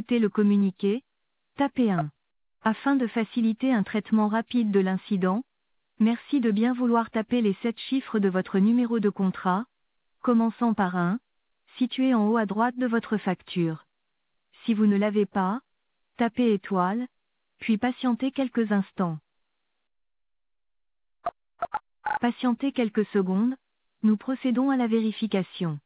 écouter le communiqué, tapez 1. Afin de faciliter un traitement rapide de l'incident, merci de bien vouloir taper les 7 chiffres de votre numéro de contrat, commençant par 1, situé en haut à droite de votre facture. Si vous ne l'avez pas, tapez étoile, puis patientez quelques instants. Patientez quelques secondes, nous procédons à la vérification.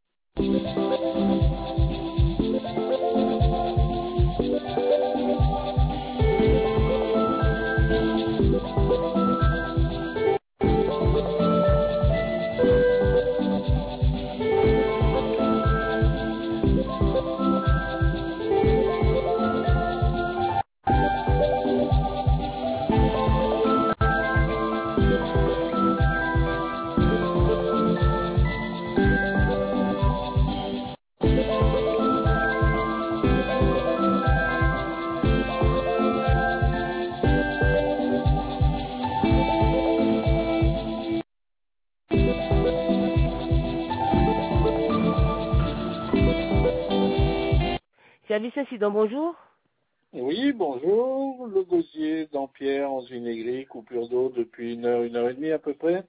Service incident, bonjour. Oui, bonjour. Le gosier d'Ampierre en vinaigre, coupure d'eau depuis une heure et demie à peu près.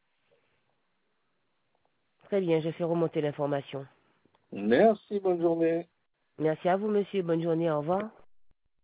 Très bien, je fais remonter l'information. Merci, bonne journée. Merci à vous, monsieur. Bonne journée. Au revoir.